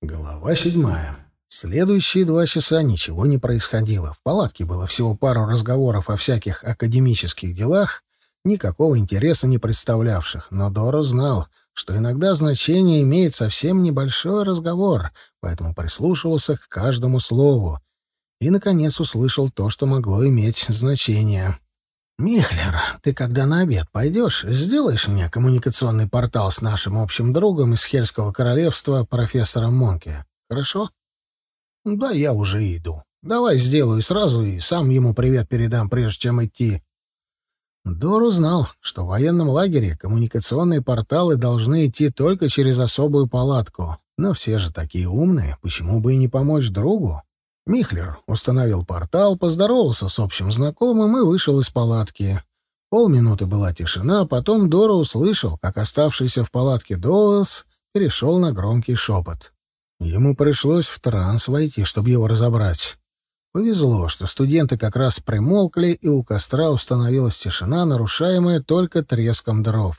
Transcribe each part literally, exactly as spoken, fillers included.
Глава седьмая. Следующие два часа ничего не происходило. В палатке было всего пару разговоров о всяких академических делах, никакого интереса не представлявших, но Доро знал, что иногда значение имеет совсем небольшой разговор, поэтому прислушивался к каждому слову и, наконец, услышал то, что могло иметь значение. «Михлер, ты когда на обед пойдешь, сделаешь мне коммуникационный портал с нашим общим другом из Хельского королевства, профессором Монке, хорошо?» «Да, я уже иду. Давай сделаю сразу и сам ему привет передам, прежде чем идти». Дору знал, что в военном лагере коммуникационные порталы должны идти только через особую палатку. Но все же такие умные, почему бы и не помочь другу? Михлер установил портал, поздоровался с общим знакомым и вышел из палатки. Полминуты была тишина, потом Дора услышал, как оставшийся в палатке Доуэлс перешел на громкий шепот. Ему пришлось в транс войти, чтобы его разобрать. Повезло, что студенты как раз примолкли, и у костра установилась тишина, нарушаемая только треском дров.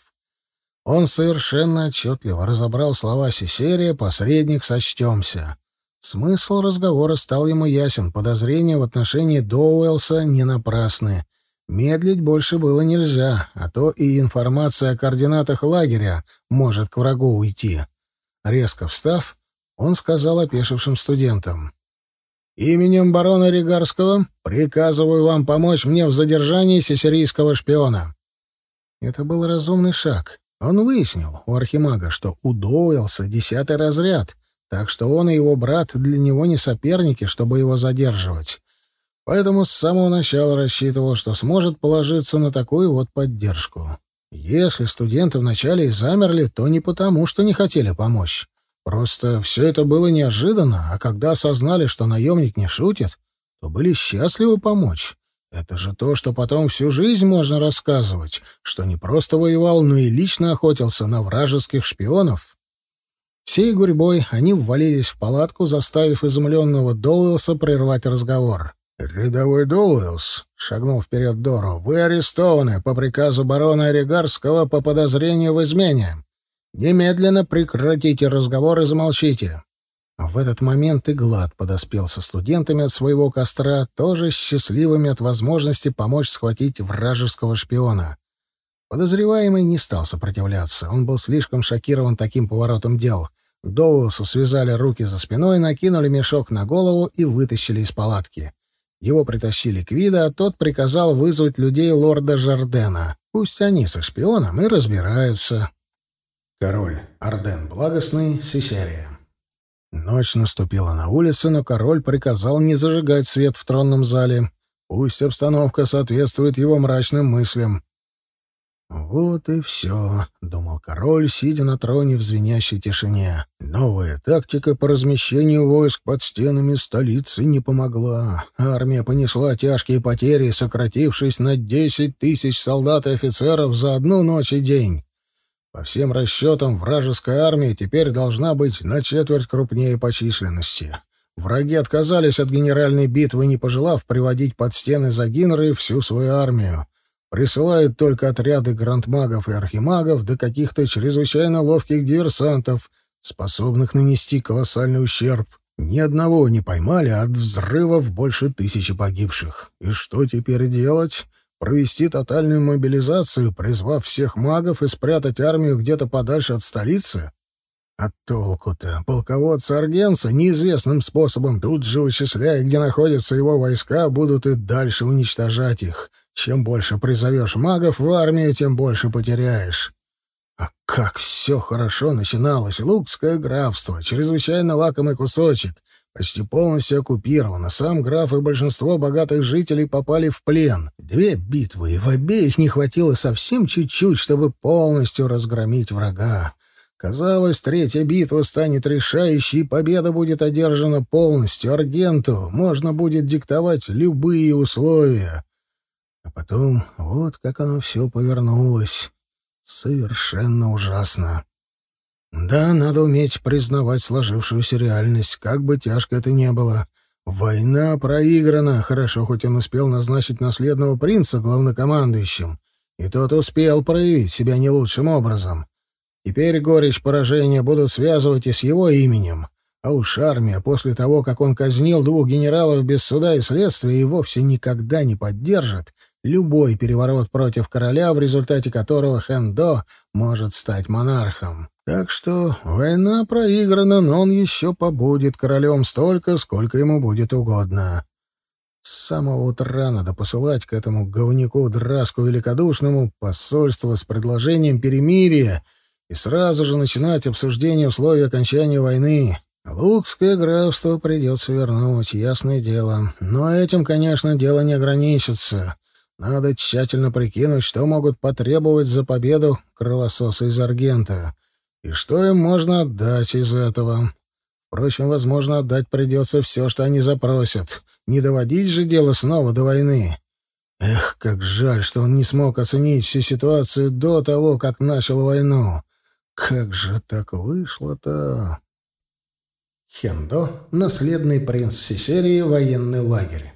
Он совершенно отчетливо разобрал слова Сесерия «посредник, сочтемся». Смысл разговора стал ему ясен, подозрения в отношении Доуэлса не напрасны. Медлить больше было нельзя, а то и информация о координатах лагеря может к врагу уйти. Резко встав, он сказал опешившим студентам: «Именем барона Ригарского приказываю вам помочь мне в задержании сесерийского шпиона». Это был разумный шаг. Он выяснил у архимага, что у Доуэлса десятый разряд, так что он и его брат для него не соперники, чтобы его задерживать. Поэтому с самого начала рассчитывал, что сможет положиться на такую вот поддержку. Если студенты вначале и замерли, то не потому, что не хотели помочь. Просто все это было неожиданно, а когда осознали, что наемник не шутит, то были счастливы помочь. Это же то, что потом всю жизнь можно рассказывать, что не просто воевал, но и лично охотился на вражеских шпионов. Всей гурьбой они ввалились в палатку, заставив изумленного Доуэлса прервать разговор. «Рядовой Доуэлс», — шагнул вперед Доро, — «вы арестованы по приказу барона Оригарского по подозрению в измене. Немедленно прекратите разговор и замолчите». В этот момент и Глад подоспел со студентами от своего костра, тоже счастливыми от возможности помочь схватить вражеского шпиона. Подозреваемый не стал сопротивляться. Он был слишком шокирован таким поворотом дел. Доуэлсу связали руки за спиной, накинули мешок на голову и вытащили из палатки. Его притащили к Вида, а тот приказал вызвать людей лорда Жардена. Пусть они со шпионом и разбираются. Король Арден Благостный, Сесерия. Ночь наступила на улице, но король приказал не зажигать свет в тронном зале. Пусть обстановка соответствует его мрачным мыслям. «Вот и все», — думал король, сидя на троне в звенящей тишине. «Новая тактика по размещению войск под стенами столицы не помогла. Армия понесла тяжкие потери, сократившись на десять тысяч солдат и офицеров за одну ночь и день. По всем расчетам, вражеская армия теперь должна быть на четверть крупнее по численности. Враги отказались от генеральной битвы, не пожелав приводить под стены Загинры всю свою армию. Присылают только отряды грандмагов и архимагов до каких-то чрезвычайно ловких диверсантов, способных нанести колоссальный ущерб. Ни одного не поймали, а от взрывов больше тысячи погибших. И что теперь делать? Провести тотальную мобилизацию, призвав всех магов и спрятать армию где-то подальше от столицы? А толку-то? Полководцы Аргенца неизвестным способом, тут же вычисляя, где находятся его войска, будут и дальше уничтожать их. Чем больше призовешь магов в армию, тем больше потеряешь. А как все хорошо начиналось! Лукское графство, чрезвычайно лакомый кусочек, почти полностью оккупировано. Сам граф и большинство богатых жителей попали в плен. Две битвы, и в обеих не хватило совсем чуть-чуть, чтобы полностью разгромить врага. Казалось, третья битва станет решающей, и победа будет одержана полностью. Аргенту можно будет диктовать любые условия. А потом вот как оно все повернулось. Совершенно ужасно. Да, надо уметь признавать сложившуюся реальность, как бы тяжко это ни было. Война проиграна. Хорошо, хоть он успел назначить наследного принца главнокомандующим, и тот успел проявить себя не лучшим образом. Теперь горечь поражения будут связывать и с его именем. А уж армия после того, как он казнил двух генералов без суда и следствия, и вовсе никогда не поддержит любой переворот против короля, в результате которого Хэндо может стать монархом. Так что война проиграна, но он еще побудет королем столько, сколько ему будет угодно. С самого утра надо посылать к этому говнюку Драску Великодушному посольство с предложением перемирия и сразу же начинать обсуждение условий окончания войны. Лукское графство придется вернуть, ясное дело. Но этим, конечно, дело не ограничится. Надо тщательно прикинуть, что могут потребовать за победу кровососы из Аргента, и что им можно отдать из этого. Впрочем, возможно, отдать придется все, что они запросят. Не доводить же дело снова до войны. Эх, как жаль, что он не смог оценить всю ситуацию до того, как начал войну. Как же так вышло-то? Хэндо — наследный принц Сесерии, военный лагерь.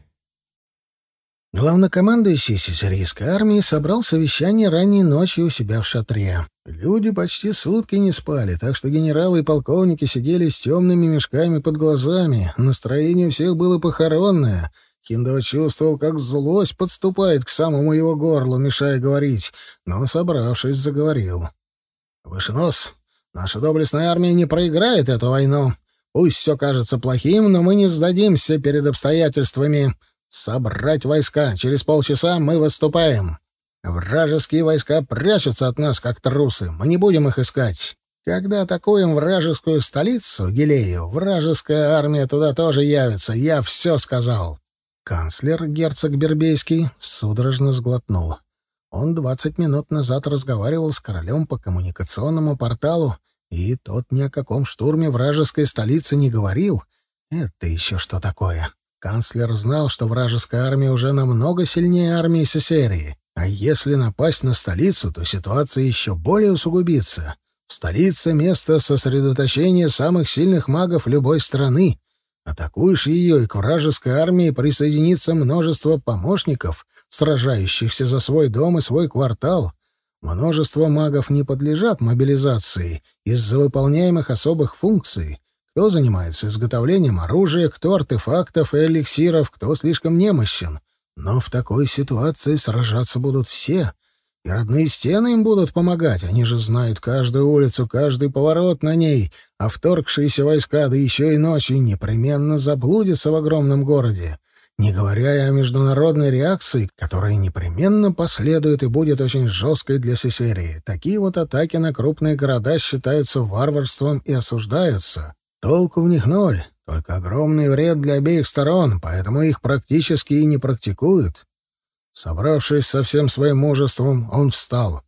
Главнокомандующий сесарийской армии собрал совещание ранней ночью у себя в шатре. Люди почти сутки не спали, так что генералы и полковники сидели с темными мешками под глазами. Настроение у всех было похоронное. Хиндо чувствовал, как злость подступает к самому его горлу, мешая говорить, но, собравшись, заговорил. «Вышенос, наша доблестная армия не проиграет эту войну. Пусть все кажется плохим, но мы не сдадимся перед обстоятельствами. Собрать войска. Через полчаса мы выступаем. Вражеские войска прячутся от нас, как трусы. Мы не будем их искать. Когда атакуем вражескую столицу, Гилею, вражеская армия туда тоже явится. Я все сказал». Канцлер, герцог Бербейский, судорожно сглотнул. Он двадцать минут назад разговаривал с королем по коммуникационному порталу, и тот ни о каком штурме вражеской столицы не говорил. Это еще что такое? Канцлер знал, что вражеская армия уже намного сильнее армии Сесерии. А если напасть на столицу, то ситуация еще более усугубится. Столица — место сосредоточения самых сильных магов любой страны. Атакуешь ее, и к вражеской армии присоединится множество помощников, сражающихся за свой дом и свой квартал. Множество магов не подлежат мобилизации из-за выполняемых особых функций. Кто занимается изготовлением оружия, кто артефактов и эликсиров, кто слишком немощен. Но в такой ситуации сражаться будут все. И родные стены им будут помогать. Они же знают каждую улицу, каждый поворот на ней. А вторгшиеся войска, да еще и ночью, непременно заблудятся в огромном городе. Не говоря о международной реакции, которая непременно последует и будет очень жесткой для Сесерии. Такие вот атаки на крупные города считаются варварством и осуждаются. Толку в них ноль, только огромный вред для обеих сторон, поэтому их практически и не практикуют. Собравшись со всем своим мужеством, он встал.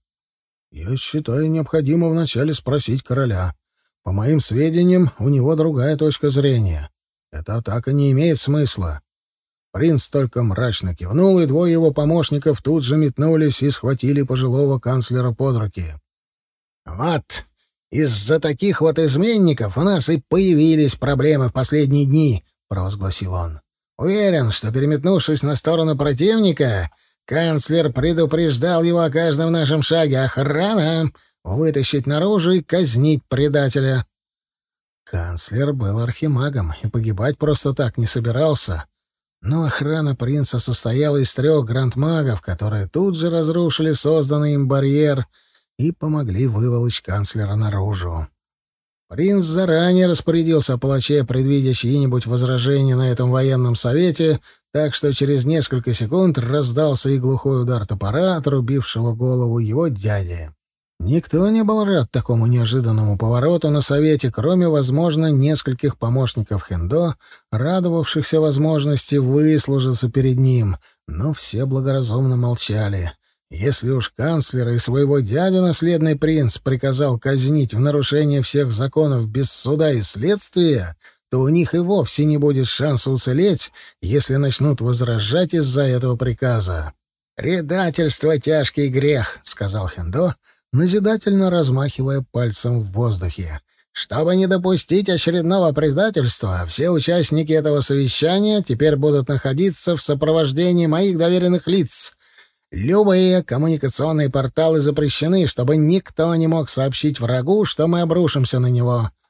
«Я считаю, необходимо вначале спросить короля. По моим сведениям, у него другая точка зрения. Эта атака не имеет смысла». Принц только мрачно кивнул, и двое его помощников тут же метнулись и схватили пожилого канцлера под руки. «Вот, из-за таких вот изменников у нас и появились проблемы в последние дни», — провозгласил он. «Уверен, что, переметнувшись на сторону противника, канцлер предупреждал его о каждом нашем шаге. Охрана! Вытащить наружу и казнить предателя». Канцлер был архимагом и погибать просто так не собирался. Но охрана принца состояла из трех грандмагов, которые тут же разрушили созданный им барьер и помогли выволочь канцлера наружу. Принц заранее распорядился о палаче, предвидя чьи-нибудь возражения на этом военном совете, так что через несколько секунд раздался и глухой удар топора, отрубившего голову его дяди. Никто не был рад такому неожиданному повороту на совете, кроме, возможно, нескольких помощников Хэндо, радовавшихся возможности выслужиться перед ним, но все благоразумно молчали. Если уж канцлера и своего дядю наследный принц приказал казнить в нарушение всех законов без суда и следствия, то у них и вовсе не будет шанса уцелеть, если начнут возражать из-за этого приказа. «Предательство — тяжкий грех», — сказал Хэндо, назидательно размахивая пальцем в воздухе. «Чтобы не допустить очередного предательства, все участники этого совещания теперь будут находиться в сопровождении моих доверенных лиц. Любые коммуникационные порталы запрещены, чтобы никто не мог сообщить врагу, что мы обрушимся на него.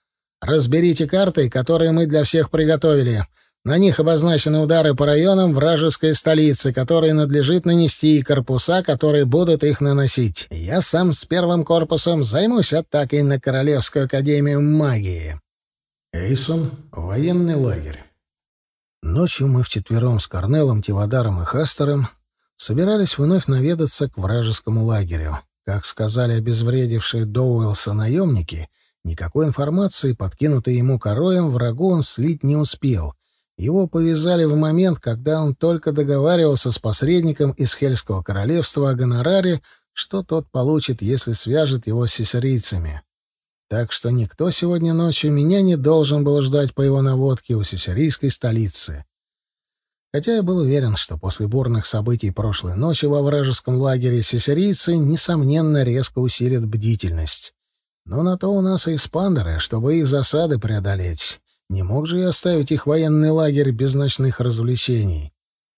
Разберите карты, которые мы для всех приготовили. На них обозначены удары по районам вражеской столицы, которые надлежит нанести, и корпуса, которые будут их наносить. Я сам с первым корпусом займусь атакой на Королевскую академию магии». Эйсон. Военный лагерь. Ночью мы вчетвером с Корнелом, Тивадаром и Хастером собирались вновь наведаться к вражескому лагерю. Как сказали обезвредившие Доуэлса наемники, никакой информации, подкинутой ему Короем, врагу он слить не успел. Его повязали в момент, когда он только договаривался с посредником из Хельского королевства о гонораре, что тот получит, если свяжет его с сесарийцами. Так что никто сегодня ночью меня не должен был ждать по его наводке у сесарийской столицы. Хотя я был уверен, что после бурных событий прошлой ночи во вражеском лагере сесарийцы, несомненно, резко усилят бдительность. Но на то у нас и эспандеры, чтобы их засады преодолеть. Не мог же я оставить их военный лагерь без ночных развлечений.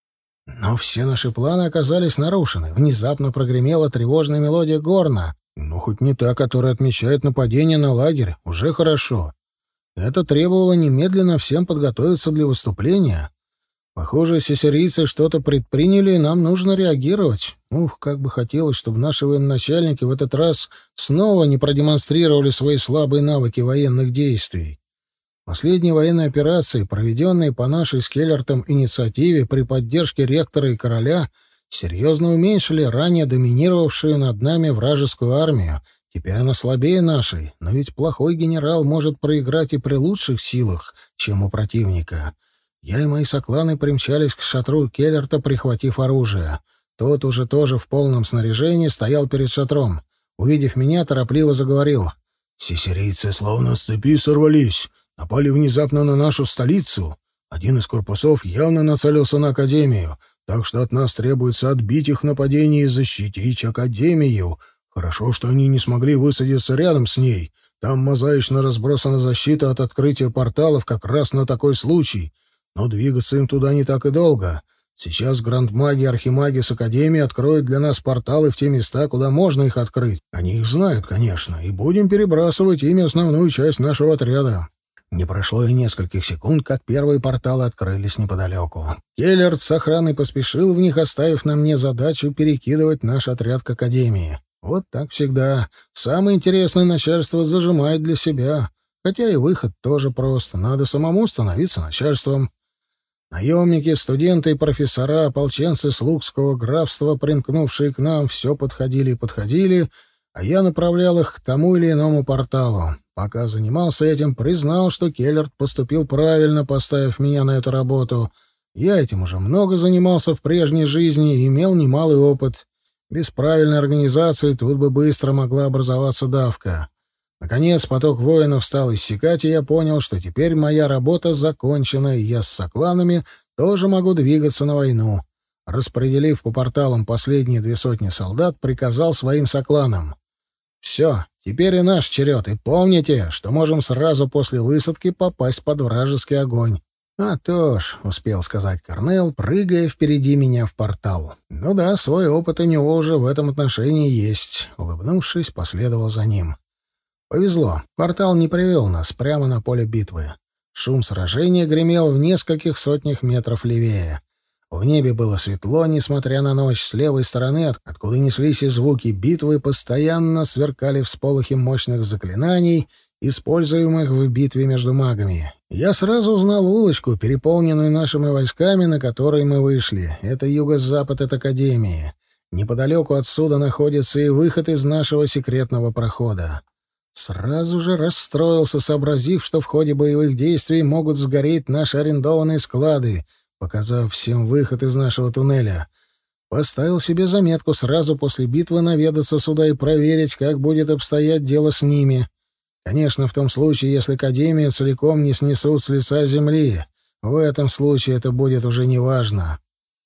Но все наши планы оказались нарушены. Внезапно прогремела тревожная мелодия горна. Ну, хоть не та, которая отмечает нападение на лагерь. Уже хорошо. Это требовало немедленно всем подготовиться для выступления. Похоже, сесарийцы что-то предприняли, и нам нужно реагировать. Ух, как бы хотелось, чтобы наши военачальники в этот раз снова не продемонстрировали свои слабые навыки военных действий. Последние военные операции, проведенные по нашей с Келлертом инициативе при поддержке ректора и короля, серьезно уменьшили ранее доминировавшую над нами вражескую армию. Теперь она слабее нашей, но ведь плохой генерал может проиграть и при лучших силах, чем у противника. Я и мои сокланы примчались к шатру Келлерта, прихватив оружие. Тот уже тоже в полном снаряжении стоял перед шатром. Увидев меня, торопливо заговорил. «Сесарийцы словно с цепи сорвались. Напали внезапно на нашу столицу. Один из корпусов явно нацелился на Академию, так что от нас требуется отбить их нападение и защитить Академию. Хорошо, что они не смогли высадиться рядом с ней. Там мозаично разбросана защита от открытия порталов как раз на такой случай. Но двигаться им туда не так и долго. Сейчас грандмаги и архимаги с Академии откроют для нас порталы в те места, куда можно их открыть. Они их знают, конечно, и будем перебрасывать ими основную часть нашего отряда». Не прошло и нескольких секунд, как первые порталы открылись неподалеку. Келлерт с охраной поспешил в них, оставив на мне задачу перекидывать наш отряд к Академии. Вот так всегда. Самое интересное начальство зажимает для себя. Хотя и выход тоже прост. Надо самому становиться начальством. Наемники, студенты и профессора, ополченцы Слугского графства, примкнувшие к нам, все подходили и подходили, а я направлял их к тому или иному порталу. Пока занимался этим, признал, что Келлерт поступил правильно, поставив меня на эту работу. Я этим уже много занимался в прежней жизни и имел немалый опыт. Без правильной организации тут бы быстро могла образоваться давка. Наконец поток воинов стал иссякать, и я понял, что теперь моя работа закончена, и я с сокланами тоже могу двигаться на войну. Распределив по порталам последние две сотни солдат, приказал своим сокланам: «Все, теперь и наш черед, и помните, что можем сразу после высадки попасть под вражеский огонь». «А то ж», — успел сказать Корнел, прыгая впереди меня в портал. «Ну да, свой опыт у него уже в этом отношении есть». Улыбнувшись, последовал за ним. Повезло, портал не привел нас прямо на поле битвы. Шум сражения гремел в нескольких сотнях метров левее. В небе было светло, несмотря на ночь. С левой стороны, откуда неслись и звуки битвы, постоянно сверкали всполохи мощных заклинаний, используемых в битве между магами. Я сразу узнал улочку, переполненную нашими войсками, на которой мы вышли. Это юго-запад от Академии. Неподалеку отсюда находится и выход из нашего секретного прохода. Сразу же расстроился, сообразив, что в ходе боевых действий могут сгореть наши арендованные склады, показав всем выход из нашего туннеля. Поставил себе заметку сразу после битвы наведаться сюда и проверить, как будет обстоять дело с ними. Конечно, в том случае, если Академию целиком не снесут с лица земли. В этом случае это будет уже неважно.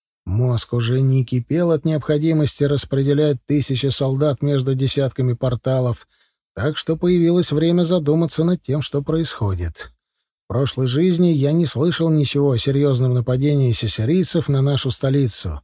Мозг уже не кипел от необходимости распределять тысячи солдат между десятками порталов, так что появилось время задуматься над тем, что происходит. В прошлой жизни я не слышал ничего о серьезном нападении сесарийцев на нашу столицу.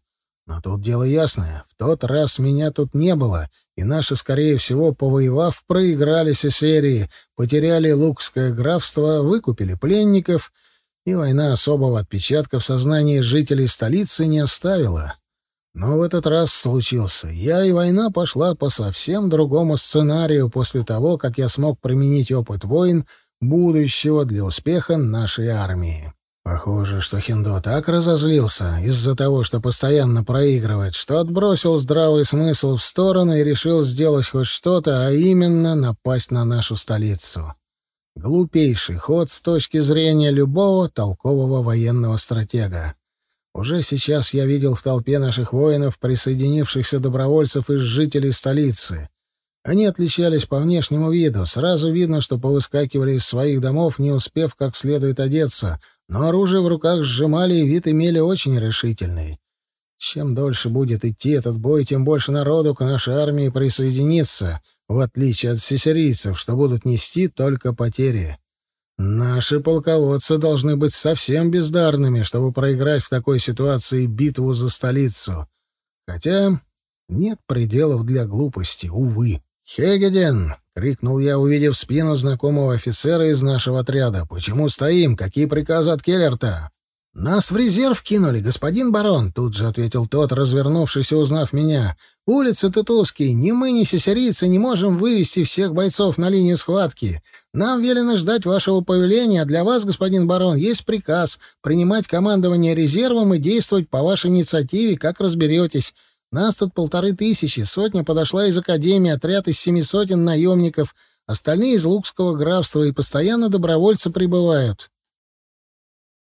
Но тут дело ясное. В тот раз меня тут не было, и наши, скорее всего, повоевав, проиграли серии, потеряли Лукское графство, выкупили пленников, и война особого отпечатка в сознании жителей столицы не оставила. Но в этот раз случился я, и война пошла по совсем другому сценарию после того, как я смог применить опыт войн будущего для успеха нашей армии. Похоже, что Хиндо так разозлился из-за того, что постоянно проигрывает, что отбросил здравый смысл в сторону и решил сделать хоть что-то, а именно напасть на нашу столицу. Глупейший ход с точки зрения любого толкового военного стратега. Уже сейчас я видел в толпе наших воинов присоединившихся добровольцев из жителей столицы. Они отличались по внешнему виду. Сразу видно, что повыскакивали из своих домов, не успев как следует одеться, но оружие в руках сжимали и вид имели очень решительный. Чем дольше будет идти этот бой, тем больше народу к нашей армии присоединится, в отличие от сесерийцев, что будут нести только потери. Наши полководцы должны быть совсем бездарными, чтобы проиграть в такой ситуации битву за столицу. Хотя нет пределов для глупости, увы. «Хегеден!» — крикнул я, увидев спину знакомого офицера из нашего отряда. «Почему стоим? Какие приказы от Келлерта?» «Нас в резерв кинули, господин барон», — тут же ответил тот, развернувшись и узнав меня. «Улицы тут узкие. Ни мы, ни сесерийцы не можем вывести всех бойцов на линию схватки. Нам велено ждать вашего повеления, а для вас, господин барон, есть приказ принимать командование резервом и действовать по вашей инициативе, как разберетесь. Нас тут полторы тысячи, сотня подошла из академии, отряд из семи сотен наемников, остальные из Лукского графства, и постоянно добровольцы прибывают».